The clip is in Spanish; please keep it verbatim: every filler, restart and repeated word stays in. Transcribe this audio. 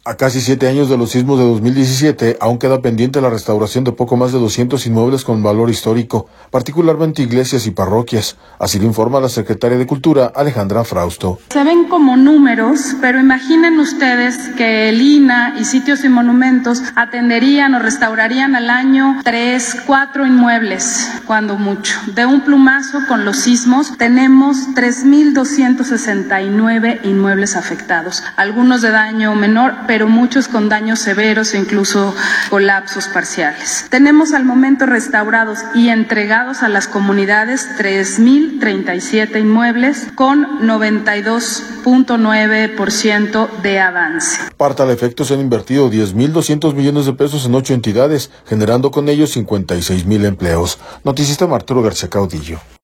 A casi siete años de los sismos de dos mil diecisiete, aún queda pendiente la restauración de poco más de doscientos inmuebles con valor histórico, particularmente iglesias y parroquias. Así lo informa la secretaria de Cultura, Alejandra Frausto. Se ven como números, pero imaginen ustedes que el I N A y Sitios y Monumentos atenderían o restaurarían al año tres, cuatro inmuebles, cuando mucho. De un plumazo, con los sismos, tenemos tres mil doscientos sesenta y nueve inmuebles afectados, algunos de daño menor, pero pero muchos con daños severos e incluso colapsos parciales. Tenemos al momento restaurados y entregados a las comunidades tres mil treinta y siete inmuebles con noventa y dos punto nueve por ciento de avance. Para tal efecto se han invertido diez mil doscientos millones de pesos en ocho entidades, generando con ellos cincuenta y seis mil empleos. Noticista Arturo García Caudillo.